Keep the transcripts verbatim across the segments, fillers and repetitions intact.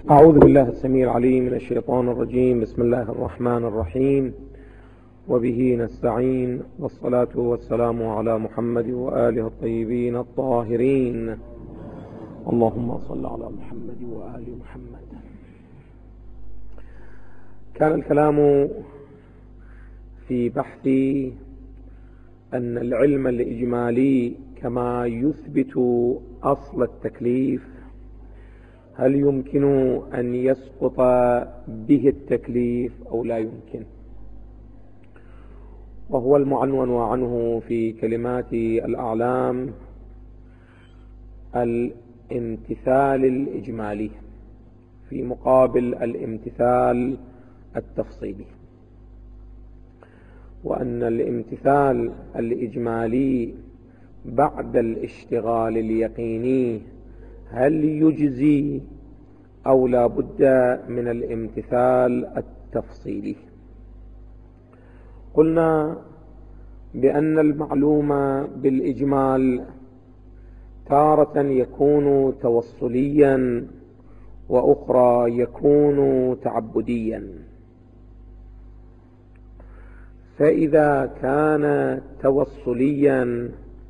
أعوذ بالله السميع العليم من الشيطان الرجيم. بسم الله الرحمن الرحيم، وبه نستعين، والصلاة والسلام على محمد وآله الطيبين الطاهرين. اللهم صل على محمد وآل محمد. كان الكلام في بحث أن العلم الإجمالي كما يثبت أصل التكليف، هل يمكن أن يسقط به التكليف أو لا يمكن؟ وهو المعنون عنه في كلمات الأعلام الامتثال الإجمالي في مقابل الامتثال التفصيلي، وأن الامتثال الإجمالي بعد الاشتغال اليقيني هل يجزي أو لا بد من الامتثال التفصيلي؟ قلنا بأن المعلوم بالإجمال تارة يكون توصليا وأخرى يكون تعبديا. فإذا كان توصليا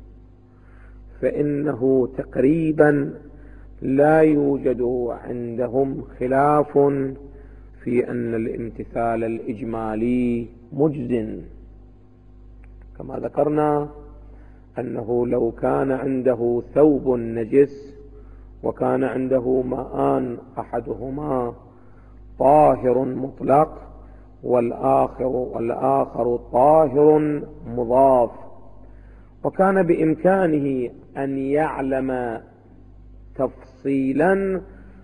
فإنه تقريبا لا يوجد عندهم خلاف في أن الامتثال الإجمالي مجز، كما ذكرنا أنه لو كان عنده ثوب نجس وكان عنده ماء أحدهما طاهر مطلق والآخر, والآخر طاهر مضاف، وكان بإمكانه أن يعلم تفصيلا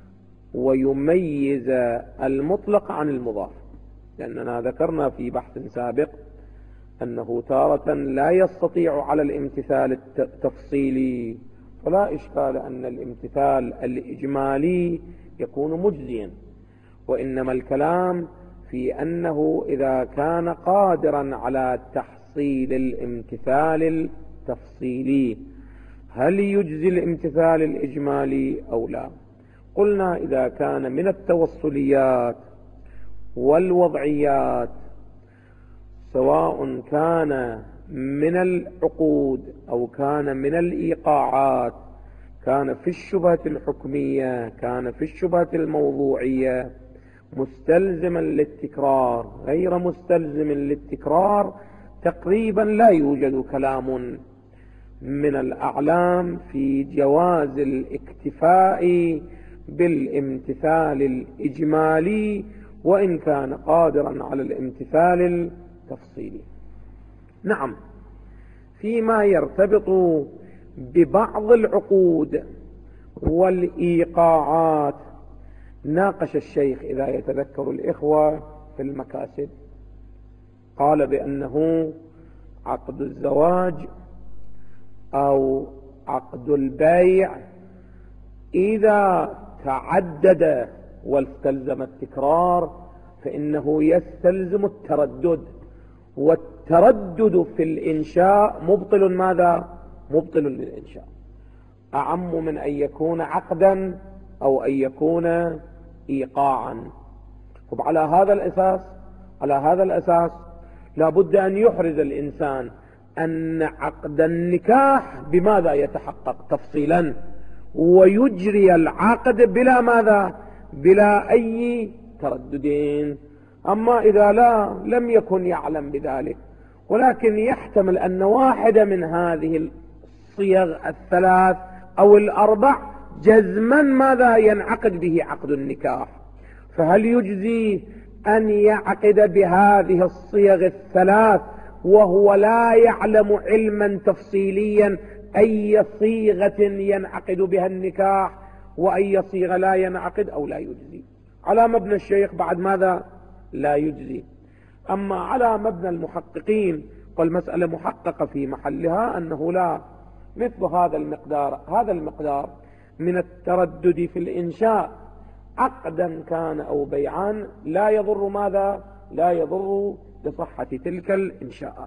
ويميز المطلق عن المضاف، لأننا ذكرنا في بحث سابق أنه تارة لا يستطيع على الامتثال التفصيلي، فلا إشكال أن الامتثال الإجمالي يكون مجزيا، وإنما الكلام في أنه إذا كان قادرا على تحصيل الامتثال التفصيلي هل يجزي الامتثال الإجمالي أو لا؟ قلنا إذا كان من التوصليات والوضعيات، سواء كان من العقود أو كان من الإيقاعات، كان في الشبهة الحكمية، كان في الشبهة الموضوعية، مستلزما للتكرار غير مستلزم للتكرار، تقريبا لا يوجد كلام من الأعلام في جواز الاكتفاء بالامتثال الإجمالي وإن كان قادرا على الامتثال التفصيلي. نعم، فيما يرتبط ببعض العقود والإيقاعات ناقش الشيخ إذا يتذكر الإخوة في المكاسب، قال بأنه عقد الزواج أو عقد البيع إذا تعدد واستلزم التكرار فإنه يستلزم التردد، والتردد في الإنشاء مبطل ماذا؟ مبطل للإنشاء، أعم من أن يكون عقدا أو أن يكون إيقاعا. وعلى هذا الأساس على هذا الأساس لابد أن يحرز الإنسان أن عقد النكاح بماذا يتحقق تفصيلا، ويجري العقد بلا ماذا؟ بلا أي ترددين. أما إذا لا لم يكن يعلم بذلك، ولكن يحتمل أن واحدة من هذه الصيغ الثلاث أو الأربع جزما ماذا ينعقد به عقد النكاح، فهل يجزي أن يعقد بهذه الصيغ الثلاث وهو لا يعلم علما تفصيليا أي صيغة ينعقد بها النكاح وأي صيغة لا ينعقد، أو لا يجزي؟ على مبنى الشيخ بعد ماذا؟ لا يجزي. أما على مبنى المحققين والمسألة محققة في محلها أنه لا، مثل هذا المقدار هذا المقدار من التردد في الإنشاء عقدا كان أو بيعا لا يضر ماذا؟ لا يضر بصحة تلك الإنشاءات.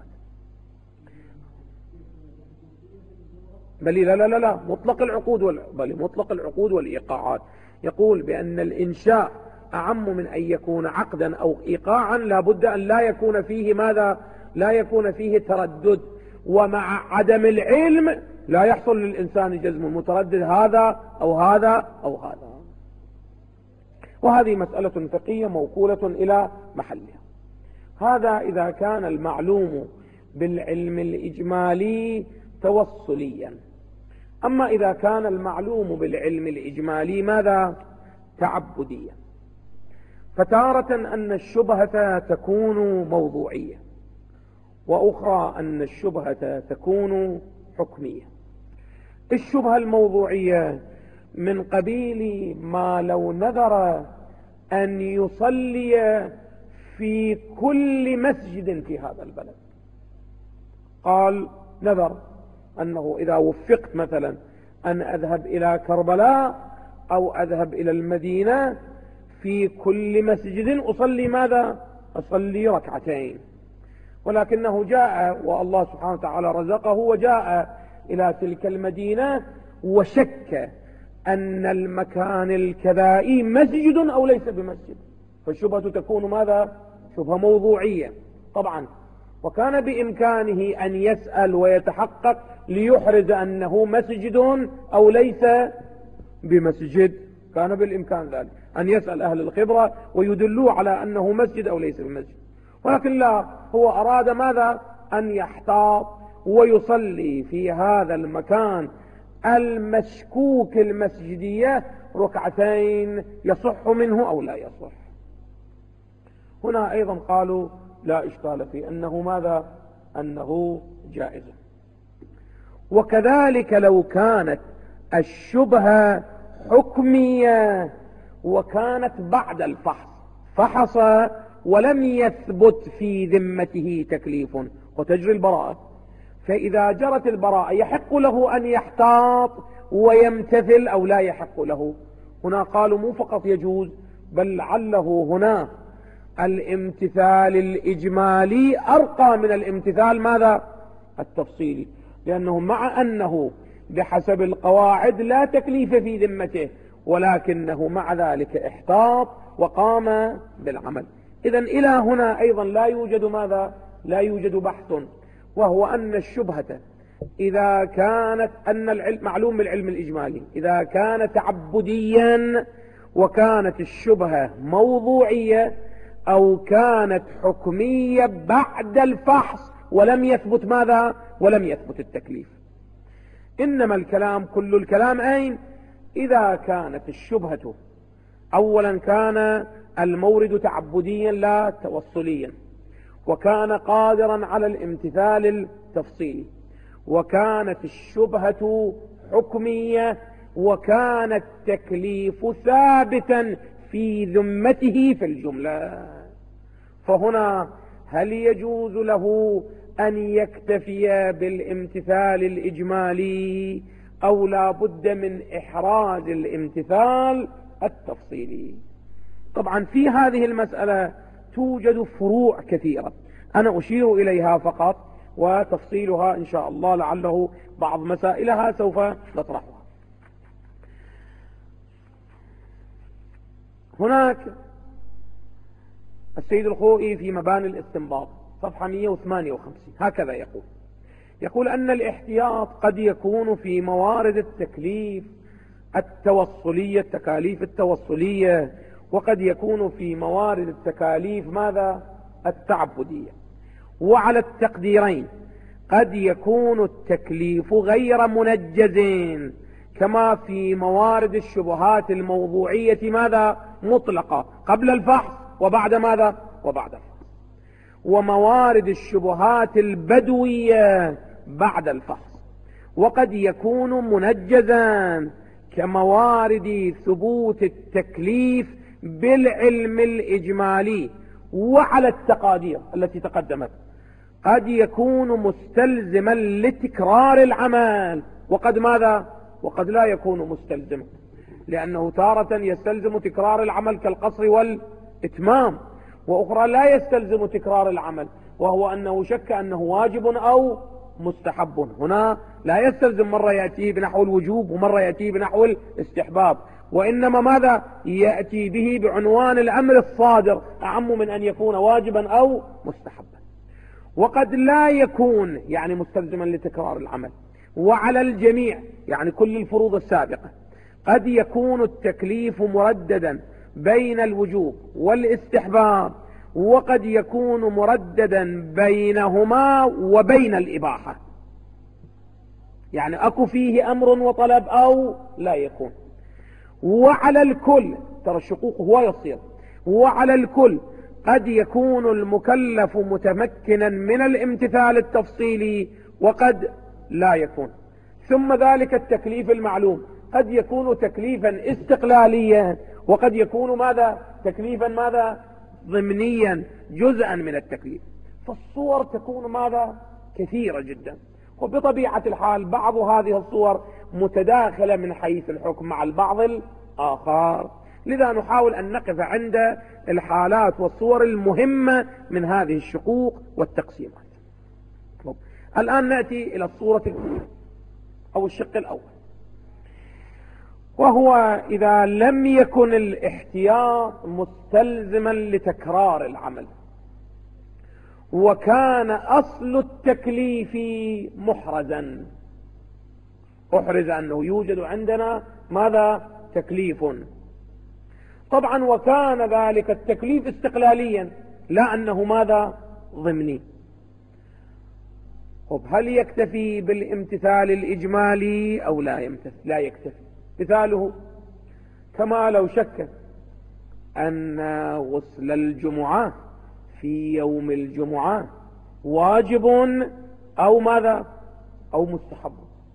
بل لا لا لا لا مطلق العقود وال... بل مطلق العقود والإيقاعات. يقول بأن الإنشاء أعم من أن يكون عقدا أو إيقاعا، لا بد أن لا يكون فيه ماذا؟ لا يكون فيه تردد. ومع عدم العلم لا يحصل للإنسان جزم متردد هذا أو هذا أو هذا. وهذه مسألة فقهية موكولة إلى محلها. هذا إذا كان المعلوم بالعلم الإجمالي توصليا. أما إذا كان المعلوم بالعلم الإجمالي ماذا؟ تعبديا. فتارة أن الشبهة تكون موضوعية، وأخرى أن الشبهة تكون حكمية. الشبهة الموضوعية من قبيل ما لو نذر أن يصلي في كل مسجد في هذا البلد، قال نذر أنه إذا وفقت مثلا أن أذهب إلى كربلاء أو أذهب إلى المدينة في كل مسجد أصلي ماذا؟ أصلي ركعتين. ولكنه جاء والله سبحانه وتعالى رزقه وجاء إلى تلك المدينة وشك أن المكان الكذائي مسجد أو ليس بمسجد، فالشبهة تكون ماذا؟ شبهة موضوعية طبعا. وكان بإمكانه أن يسأل ويتحقق ليحرز أنه مسجد أو ليس بمسجد، كان بالإمكان ذلك أن يسأل أهل الخبرة ويدلوا على أنه مسجد أو ليس بمسجد. ولكن لا، هو أراد ماذا؟ أن يحتاط ويصلي في هذا المكان المشكوك المسجدية ركعتين، يصح منه أو لا يصح. هنا أيضا قالوا لا إشكال في أنه ماذا؟ أنه جائز. وكذلك لو كانت الشبهة حكمية وكانت بعد الفحص، فحص ولم يثبت في ذمته تكليف وتجري البراءة، فإذا جرت البراءة يحق له أن يحتاط ويمتثل أو لا يحق له. هنا قالوا مو فقط يجوز، بل لعله هنا الامتثال الإجمالي أرقى من الامتثال ماذا؟ التفصيلي، لأنه مع أنه بحسب القواعد لا تكليف في ذمته، ولكنه مع ذلك احتاط وقام بالعمل. إذن إلى هنا أيضا لا يوجد ماذا؟ لا يوجد بحث، وهو أن الشبهة إذا كانت أن العلم معلوم بالعلم الإجمالي إذا كان تعبديا وكانت الشبهة موضوعية أو كانت حكمية بعد الفحص ولم يثبت ماذا؟ ولم يثبت التكليف. إنما الكلام كل الكلام أين؟ إذا كانت الشبهة أولا كان المورد تعبديا لا توصليا، وكان قادرا على الامتثال التفصيلي، وكانت الشبهة حكمية، وكان التكليف ثابتا في ذمته في الجملة، فهنا هل يجوز له أن يكتفي بالامتثال الإجمالي أو لا بد من إحراز الامتثال التفصيلي؟ طبعا في هذه المسألة توجد فروع كثيرة، أنا أشير إليها فقط، وتفصيلها إن شاء الله لعله بعض مسائلها سوف نطرحها. هناك السيد الخوئي في مباني الاستنباط صفحة مئة وثمانية وخمسين هكذا يقول يقول أن الاحتياط قد يكون في موارد التكليف التوصلية التكاليف التوصلية، وقد يكون في موارد التكاليف ماذا؟ التعبدية. وعلى التقديرين قد يكون التكليف غير منجز كما في موارد الشبهات الموضوعية ماذا؟ مطلقة قبل الفحص وبعد ماذا؟ وبعد الفحص. وموارد الشبهات البدوية بعد الفحص. وقد يكون منجزا كموارد ثبوت التكليف بالعلم الإجمالي وعلى التقادير التي تقدمت. قد يكون مستلزما لتكرار العمل، وقد ماذا؟ وقد لا يكون مستلزما، لأنه تارة يستلزم تكرار العمل كالقصر والإتمام، وأخرى لا يستلزم تكرار العمل وهو أنه شك أنه واجب أو مستحب. هنا لا يستلزم، مرة يأتيه بنحو الوجوب ومرة يأتيه بنحو الاستحباب، وإنما ماذا يأتي به بعنوان الأمر الصادر أعم من أن يكون واجبا أو مستحبا. وقد لا يكون يعني مستلزما لتكرار العمل، وعلى الجميع يعني كل الفروض السابقة قد يكون التكليف مرددا بين الوجوب والاستحباب، وقد يكون مرددا بينهما وبين الإباحة، يعني أكو فيه أمر وطلب أو لا يكون. وعلى الكل ترى الشقوق هو يصير، وعلى الكل قد يكون المكلف متمكنا من الامتثال التفصيلي وقد لا يكون. ثم ذلك التكليف المعلوم قد يكون تكليفا استقلاليا، وقد يكون ماذا تكليفا ماذا ضمنيا جزءا من التكليف. فالصور تكون ماذا كثيرة جدا، وبطبيعة الحال بعض هذه الصور متداخلة من حيث الحكم مع البعض الآخر، لذا نحاول أن نقف عند الحالات والصور المهمة من هذه الشقوق والتقسيمات. الآن نأتي إلى الصورة الأولى أو الشق الأول، وهو إذا لم يكن الاحتياط مستلزما لتكرار العمل، وكان أصل التكليف محرزا. أحرز أنه يوجد عندنا ماذا تكليف، طبعا وكان ذلك التكليف استقلاليا لا أنه ماذا ضمني. طب هل يكتفي بالامتثال الإجمالي أو لا يمتثل؟ لا يكتفي. مثاله كما لو شك أن غسل الجمعة في يوم الجمعة واجب أو ماذا أو مستحب،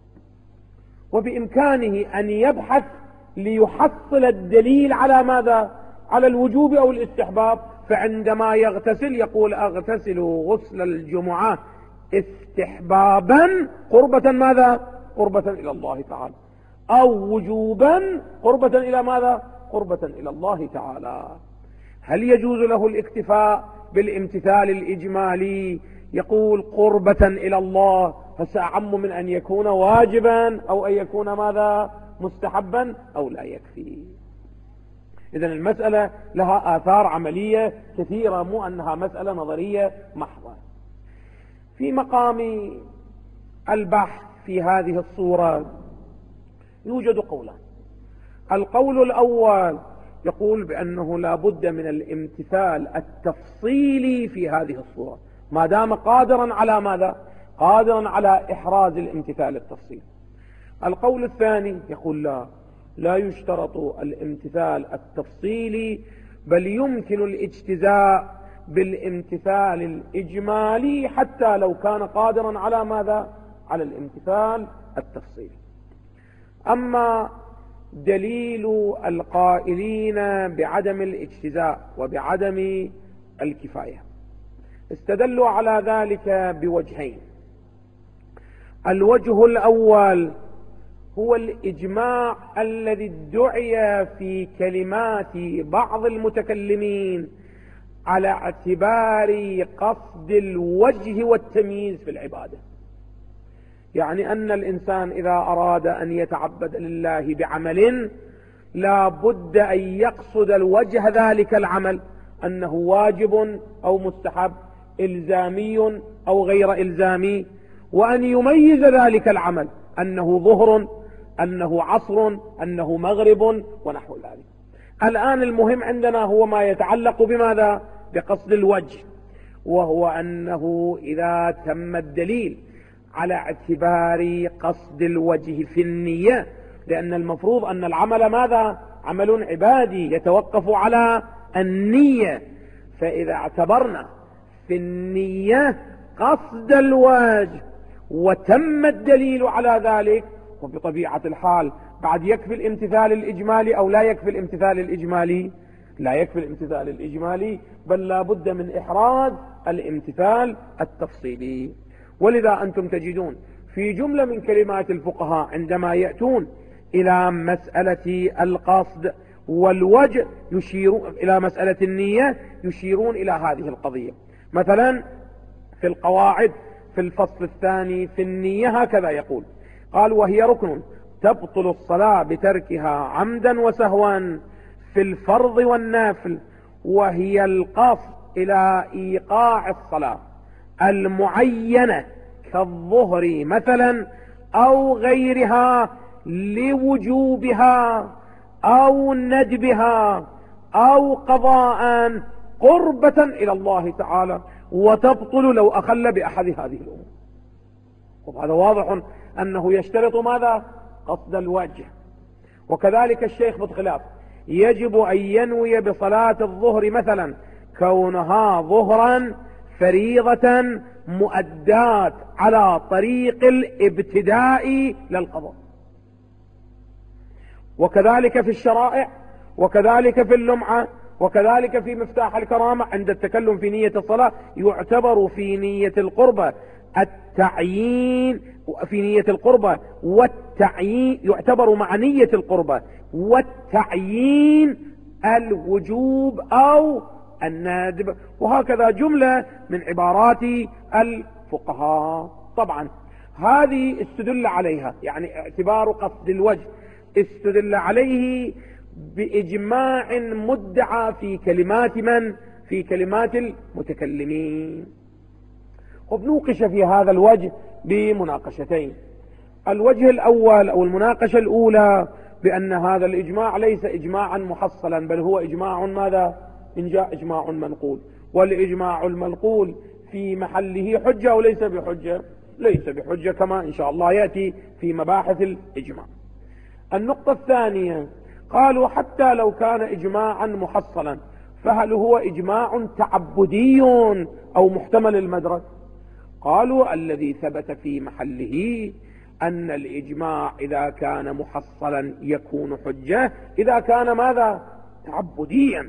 وبإمكانه أن يبحث ليحصل الدليل على ماذا على الوجوب أو الاستحباب، فعندما يغتسل يقول أغتسل غسل الجمعة استحبابا قربة ماذا قربة إلى الله تعالى، أو وجوبا قربة إلى ماذا قربة إلى الله تعالى. هل يجوز له الاكتفاء بالامتثال الإجمالي يقول قربة إلى الله فسأعم من أن يكون واجبا أو أن يكون ماذا مستحبا أو لا يكفي؟ إذن المسألة لها آثار عملية كثيرة، مو أنها مسألة نظرية محضة. في مقام البحث في هذه الصورة يوجد قولان. القول الأول يقول بأنه لا بد من الامتثال التفصيلي في هذه الصورة ما دام قادرا على ماذا قادرا على إحراز الامتثال التفصيلي. القول الثاني يقول لا لا يشترط الامتثال التفصيلي، بل يمكن الاجتزاء بالامتثال الإجمالي حتى لو كان قادرا على ماذا على الامتثال التفصيلي. أما دليل القائلين بعدم الاجتزاء وبعدم الكفاية استدلوا على ذلك بوجهين. الوجه الأول هو الإجماع الذي ادعي في كلمات بعض المتكلمين على اعتبار قصد الوجه والتمييز في العبادة، يعني أن الإنسان إذا أراد أن يتعبد لله بعمل لا بد أن يقصد الوجه ذلك العمل أنه واجب أو مستحب، إلزامي أو غير إلزامي، وأن يميز ذلك العمل أنه ظهر أنه عصر أنه مغرب ونحو ذلك. الآن المهم عندنا هو ما يتعلق بماذا بقصد الوجه، وهو أنه إذا تم الدليل على اعتبار قصد الوجه في النية، لأن المفروض أن العمل ماذا عمل عبادي يتوقف على النية، فإذا اعتبرنا في النية قصد الوجه وتم الدليل على ذلك، وبطبيعة الحال بعد يكفي الامتثال الإجمالي أو لا يكفي الامتثال الإجمالي؟ لا يكفي الامتثال الإجمالي، بل لا بد من إحراز الامتثال التفصيلي. ولذا أنتم تجدون في جملة من كلمات الفقهاء عندما يأتون إلى مسألة القصد والوجه يشيرون إلى مسألة النية يشيرون إلى هذه القضية. مثلا في القواعد في الفصل الثاني في النية هكذا يقول، قال وهي ركن تبطل الصلاة بتركها عمدا وسهوا في الفرض والنافل، وهي القصد إلى إيقاع الصلاة المعينة كالظهر مثلا أو غيرها لوجوبها أو ندبها أو قضاء قربة إلى الله تعالى، وتبطل لو أخل بأحد هذه الأمور. وهذا واضح أنه يشترط ماذا؟ قصد الوجه. وكذلك الشيخ بالخلاف يجب أن ينوي بصلاة الظهر مثلا كونها ظهرا فريضة مؤدات على طريق الابتداء للقضاء. وكذلك في الشرائع، وكذلك في اللمعة، وكذلك في مفتاح الكرامة عند التكلم في نية الصلاة يعتبر في نية القربة التعيين، في نية القربة والتعيين يعتبر مع نية القربة والتعيين الوجوب أو الندب. وهكذا جملة من عبارات الفقهاء. طبعا هذه استدل عليها، يعني اعتبار قصد الوجه استدل عليه بإجماع مدعى في كلمات من؟ في كلمات المتكلمين. وبنوقش في هذا الوجه بمناقشتين. الوجه الأول أو المناقشة الأولى بأن هذا الإجماع ليس إجماعا محصلا، بل هو إجماع ماذا؟ إن جاء إجماع منقول، والإجماع المنقول في محله حجة وليس بحجة، ليس بحجة كما إن شاء الله يأتي في مباحث الإجماع. النقطة الثانية قالوا حتى لو كان إجماعا محصلا فهل هو إجماع تعبدي أو محتمل المدرك؟ قالوا الذي ثبت في محله أن الإجماع إذا كان محصلا يكون حجة إذا كان ماذا؟ تعبديا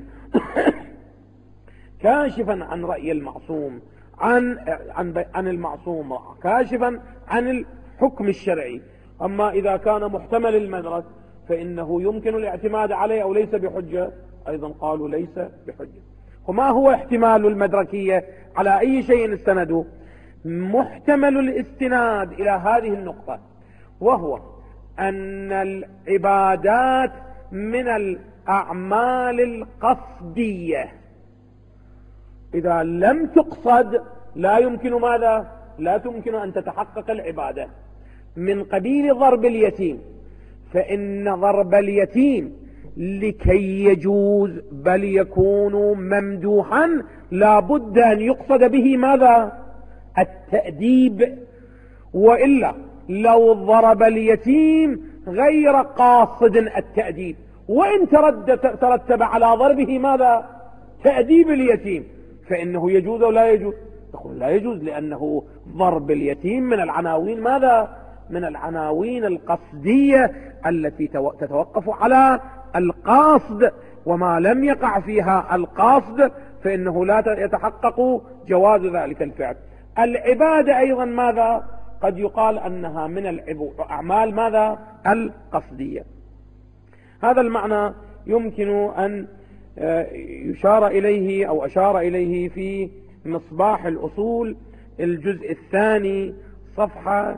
كاشفا عن رأي المعصوم، عن عن عن المعصوم، كاشفا عن الحكم الشرعي. أما إذا كان محتمل المدرك فإنه يمكن الاعتماد عليه أو ليس بحجة، أيضا قالوا ليس بحجة. وما هو احتمال المدركية؟ على أي شيء استندوا؟ محتمل الاستناد إلى هذه النقطة، وهو أن العبادات من الأعمال القصدية إذا لم تقصد لا يمكن ماذا؟ لا تمكن أن تتحقق العبادة. من قبيل ضرب اليتيم، فإن ضرب اليتيم لكي يجوز بل يكون ممدوحا لا بد أن يقصد به ماذا؟ التأديب. وإلا لو ضرب اليتيم غير قاصد التأديب وإن ترتب على ضربه ماذا؟ تأديب اليتيم، فإنه يجوز أو لا يجوز؟ تقول لا يجوز، لأنه ضرب اليتيم من العناوين ماذا؟ من العناوين القصدية التي تتوقف على القاصد، وما لم يقع فيها القاصد فإنه لا يتحقق جواز ذلك الفعل. العبادة أيضا ماذا؟ قد يقال أنها من الأعمال ماذا؟ القصدية. هذا المعنى يمكن أن يشار إليه أو أشار إليه في مصباح الأصول الجزء الثاني صفحة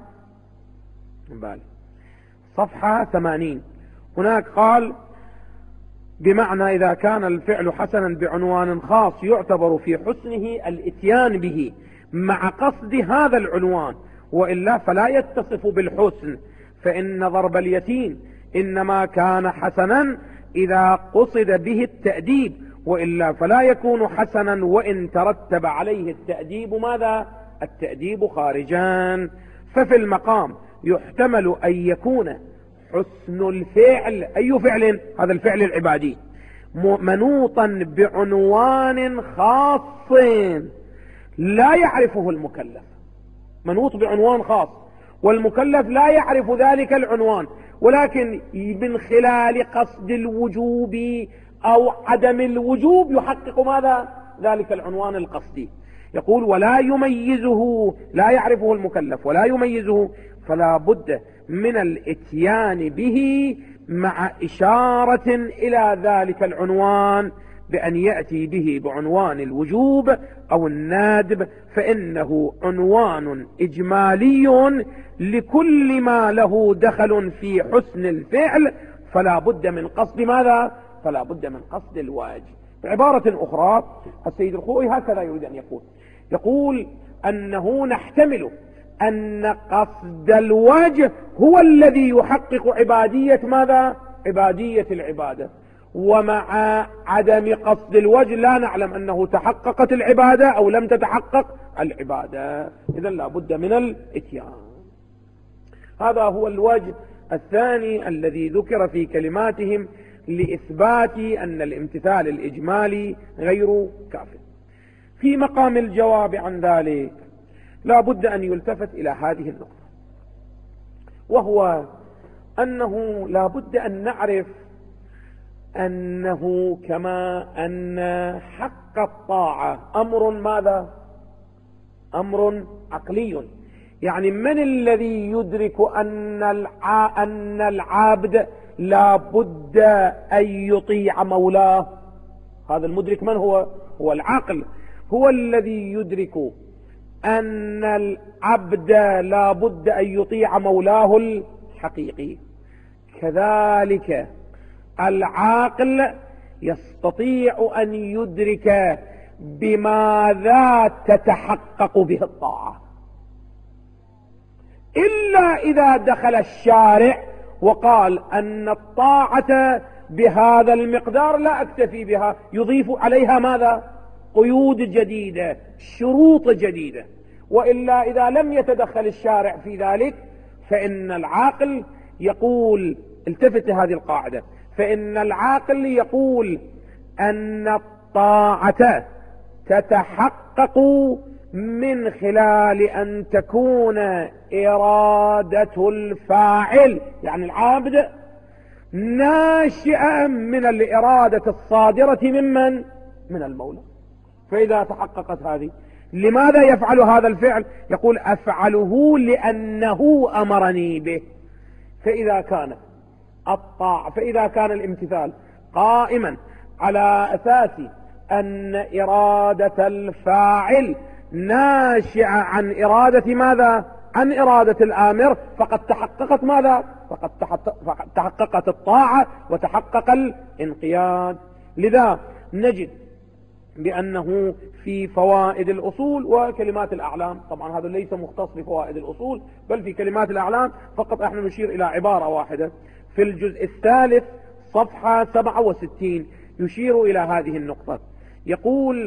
صفحة ثمانين. هناك قال بمعنى إذا كان الفعل حسنا بعنوان خاص يعتبر في حسنه الاتيان به مع قصد هذا العنوان، وإلا فلا يتصف بالحسن، فإن ضرب اليتيم إنما كان حسنا إذا قصد به التأديب، وإلا فلا يكون حسنا وإن ترتب عليه التأديب ماذا؟ التأديب خارجا. ففي المقام يحتمل أن يكون حسن الفعل، أي فعل؟ هذا الفعل العبادي، منوطا بعنوان خاص لا يعرفه المكلف، منوط بعنوان خاص والمكلف لا يعرف ذلك العنوان، ولكن من خلال قصد الوجوب أو عدم الوجوب يحقق ماذا؟ ذلك العنوان القصدي. يقول ولا يميزه، لا يعرفه المكلف ولا يميزه، فلا بد من الاتيان به مع إشارة إلى ذلك العنوان بأن يأتي به بعنوان الوجوب أو الندب فإنه عنوان إجمالي لكل ما له دخل في حسن الفعل، فلا بد من قصد ماذا؟ فلا بد من قصد الوجه. بعبارة أخرى السيد الخوئي هكذا يريد أن يقول، يقول أنه نحتمل أن قصد الوجه هو الذي يحقق عبادية ماذا؟ عبادية العبادة، ومع عدم قصد الوجه لا نعلم أنه تحققت العبادة أو لم تتحقق العبادة، إذن لا بد من الإتيان. هذا هو الوجه الثاني الذي ذكر في كلماتهم لإثبات أن الامتثال الإجمالي غير كاف. في مقام الجواب عن ذلك لا بد أن يلتفت إلى هذه النقطة، وهو أنه لا بد أن نعرف أنه كما أن حق الطاعة أمر ماذا؟ أمر عقلي. يعني من الذي يدرك أن أن العابد لا بد أن يطيع مولاه؟ هذا المدرك من هو؟ هو العاقل، هو الذي يدرك أن العبد لا بد أن يطيع مولاه الحقيقي. كذلك العاقل يستطيع أن يدرك بماذا تتحقق به الطاعة، إلا إذا دخل الشارع وقال أن الطاعة بهذا المقدار لا أكتفي بها، يضيف عليها ماذا؟ قيود جديدة، شروط جديدة. وإلا إذا لم يتدخل الشارع في ذلك فإن العاقل يقول، التفت هذه القاعدة، فإن العاقل يقول أن الطاعة تتحقق من خلال أن تكون إرادة الفاعل، يعني العابد، ناشئة من الإرادة الصادرة ممن؟ من المولى. فإذا تحققت هذه، لماذا يفعل هذا الفعل؟ يقول أفعله لأنه أمرني به. فإذا كان الطاعة فإذا كان الامتثال قائما على أساس أن إرادة الفاعل ناشئة عن إرادة ماذا؟ عن إرادة الآمر، فقد تحققت ماذا؟ فقد تحققت الطاعة وتحقق الانقياد. لذا نجد بأنه في فوائد الأصول وكلمات الأعلام، طبعا هذا ليس مختص بفوائد الأصول بل في كلمات الأعلام فقط، احنا نشير إلى عبارة واحدة في الجزء الثالث صفحة سبعة وستين يشير إلى هذه النقطة، يقول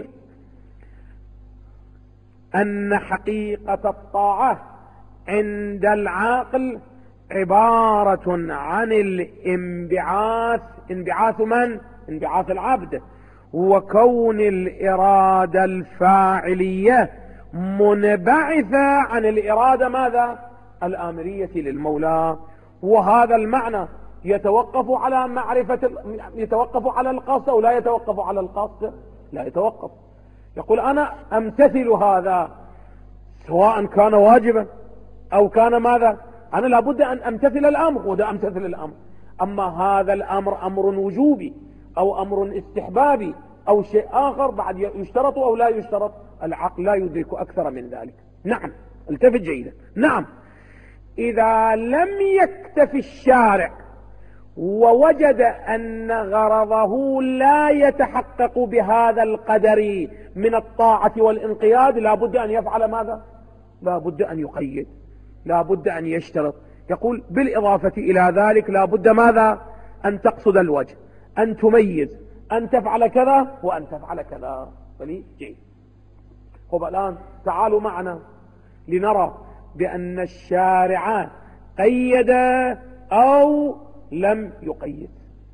أن حقيقة الطاعة عند العاقل عبارة عن الانبعاث. انبعاث من؟ انبعاث العبد، وكون الإرادة الفاعلية منبعثة عن الإرادة ماذا؟ الآمرية للمولى. وهذا المعنى يتوقف على معرفة، يتوقف على القصد أو لا يتوقف على القصد؟ لا يتوقف. يقول أنا أمتثل هذا سواء كان واجبا أو كان ماذا؟ أنا لابد أن أمتثل الأمر، وده أمتثل الأمر. أما هذا الأمر أمر وجوبي أو أمر استحبابي أو شيء آخر بعد يشترط أو لا يشترط، العقل لا يدرك أكثر من ذلك. نعم، التفت جيدا. نعم، إذا لم يكتف الشارع ووجد أن غرضه لا يتحقق بهذا القدر من الطاعة والانقياد، لا بد أن يفعل ماذا؟ لا بد أن يقيد، لا بد أن يشترط. يقول بالإضافة إلى ذلك لا بد ماذا؟ أن تقصد الوجه، أن تميز، أن تفعل كذا وأن تفعل كذا. فلي جيد. خب الآن تعالوا معنا لنرى بأن الشارع قيد أو لم يقيد،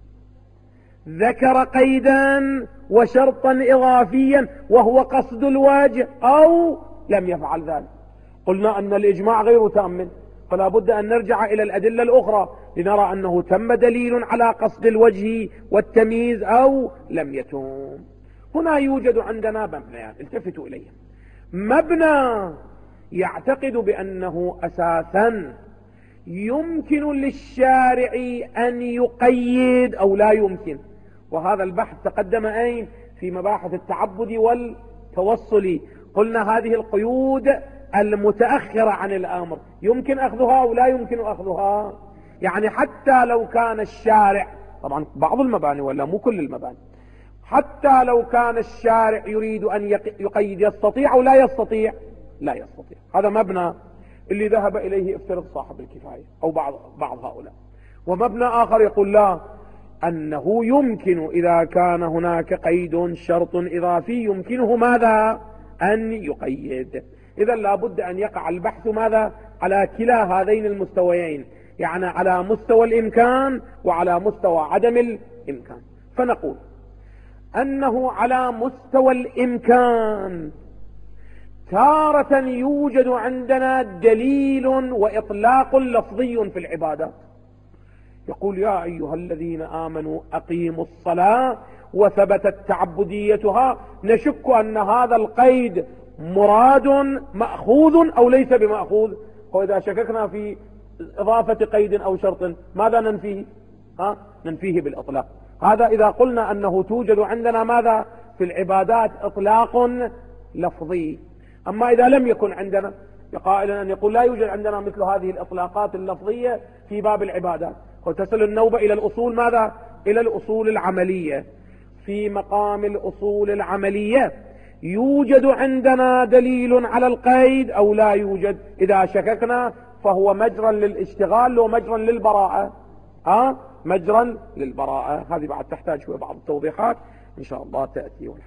ذكر قيدا وشرطا إضافيا وهو قصد الوجه أو لم يفعل ذلك. قلنا أن الإجماع غير تام، فلا بد أن نرجع إلى الأدلة الأخرى لنرى أنه تم دليل على قصد الوجه والتمييز أو لم يتم. هنا يوجد عندنا مبنيان، التفتوا إليها. مبنى يعتقد بأنه أساسا يمكن للشارع أن يقيد أو لا يمكن، وهذا البحث تقدم أين؟ في مباحث التعبد والتوصل. قلنا هذه القيود المتأخرة عن الأمر يمكن أخذها أو لا يمكن أخذها. يعني حتى لو كان الشارع، طبعا بعض المباني ولا مو كل المباني، حتى لو كان الشارع يريد أن يقيد يستطيع أو لا يستطيع؟ لا يستطيع. هذا مبنى اللي ذهب إليه افترض صاحب الكفاية أو بعض, بعض هؤلاء. ومبنى آخر يقول لا، أنه يمكن إذا كان هناك قيد شرط إضافي يمكنه ماذا؟ أن يقيد. إذا لابد أن يقع البحث ماذا؟ على كلا هذين المستويين، يعني على مستوى الإمكان وعلى مستوى عدم الإمكان. فنقول أنه على مستوى الإمكان تارة يوجد عندنا دليل وإطلاق لفظي في العبادات. يقول يا أيها الذين آمنوا أقيموا الصلاة وثبتت تعبديتها، نشك أن هذا القيد مراد مأخوذ أو ليس بمأخوذ. وإذا شككنا في إضافة قيد أو شرط ماذا ننفيه؟ ها؟ ننفيه بالإطلاق. هذا إذا قلنا أنه توجد عندنا ماذا في العبادات إطلاق لفظي. أما إذا لم يكن عندنا قائلا أن يقول لا يوجد عندنا مثل هذه الإطلاقات اللفظية في باب العبادات، وتصل النوبة إلى الأصول ماذا؟ إلى الأصول العملية. في مقام الأصول العملية يوجد عندنا دليل على القيد أو لا يوجد؟ إذا شككنا فهو مجرا للاشتغال ومجرا للبراءة. ها؟ مجرا للبراءة. هذه بعد تحتاج شوية بعض التوضيحات إن شاء الله تأتي.